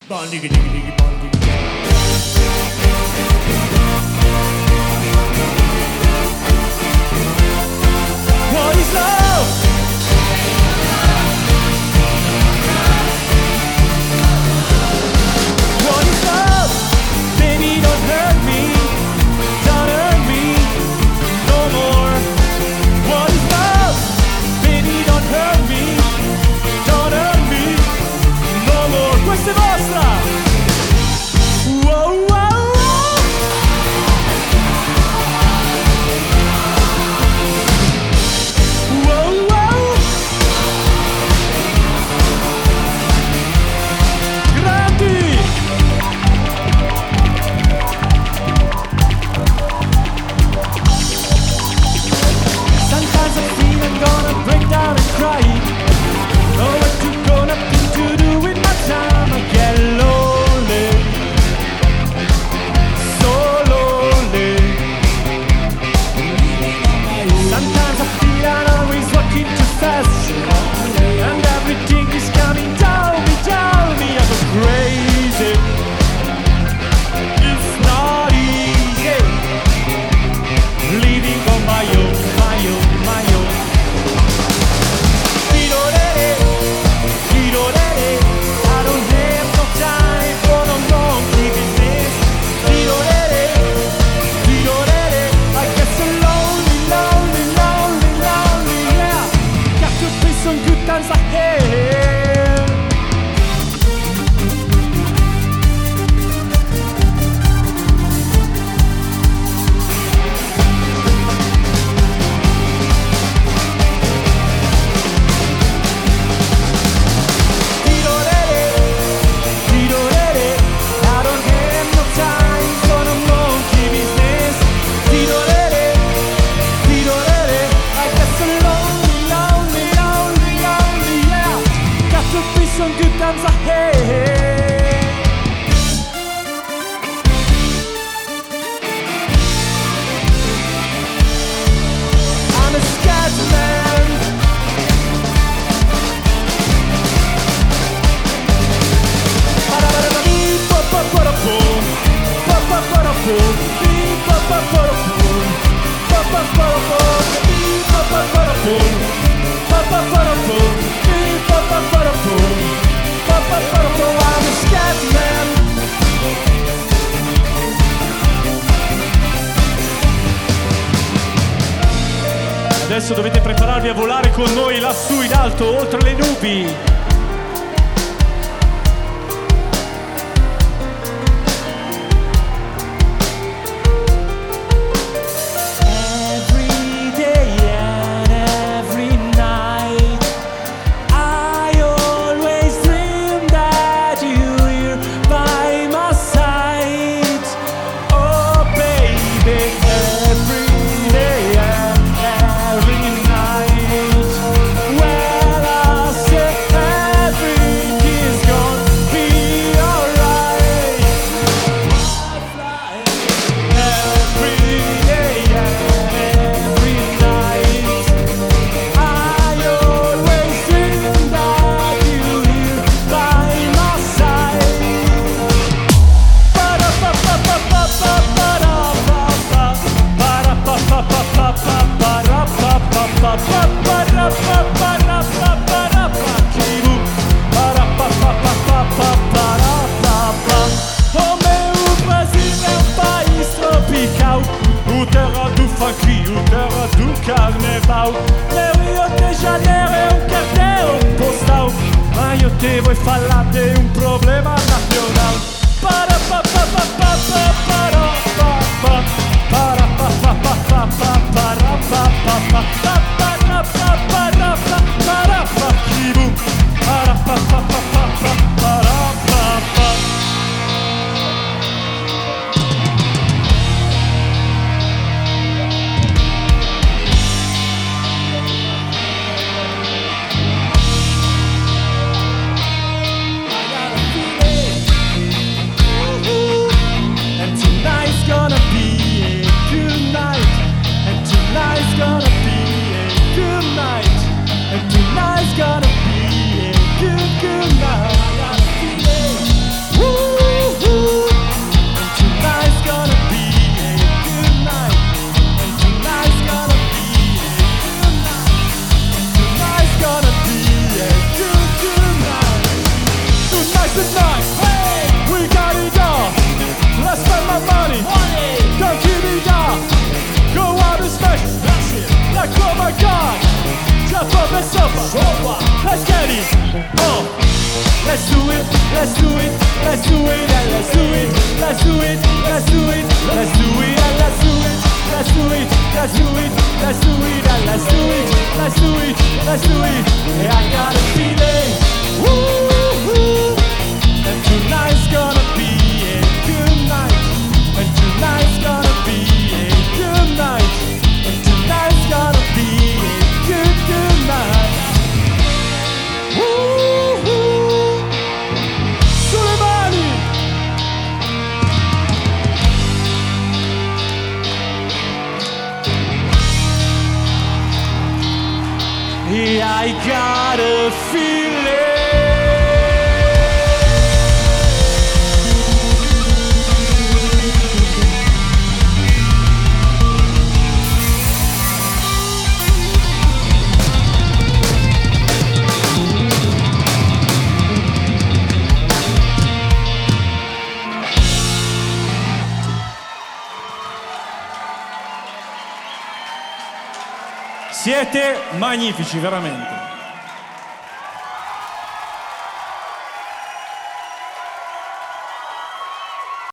What is love? What is love? Baby, don't hurt me. Don't hurt me no more. What is love? Baby, don't hurt me. Don't hurt me no more. Questa è vostra. Wow, wow, wow. Wow, wow. Grandi. Sometimes I feel I'm gonna break down and cry. Know what you're gonna to do with my time. I get lonely, so lonely. Sometimes I feel I'm always walking too fast, and everything is coming down me. I go crazy. It's not easy living on my own. I don't have no time for no monkey business. I get so lonely, yeah. Got to be some good times ahead. I don't have no time for no monkey business. I get so lonely, yeah. Got to be some good times ahead. I'm a scat man. I'm a scat man. Adesso dovete prepararvi a volare con noi lassù in alto, oltre le nubi. Every day and every night, I always dream that you're here by my side. Oh baby, every day and every night. Well, I say everything's gonna be alright. Every day and every night, I always dream that you're here by my side. O meu Brasil é país tropical, o terra do funk, o terra do carnaval. Meu Rio de Janeiro é cartão postal, mas eu te vou falar de problema nacional. I got a feeling. Tonight's the night. Hey, we got it all. Let's spend my money. Don't give me that. Go out and smash. Like oh my God. Jump on the sofa. Let's get it. Oh, let's do it. Let's do it. Let's do it. And let's do it. Let's do it. Let's do it. Let's do it. And let's do it. Let's do it. Let's do it. Let's do it. And let's do it. Let's do it. Let's do it. Yeah, I got a feeling. Woo-hoo. And tonight's gonna be a good night. And tonight's gonna be a good night. And tonight's gonna be a good night. Woo-hoo. Sulle mani. Yeah, I got a feeling. Siete magnifici, veramente.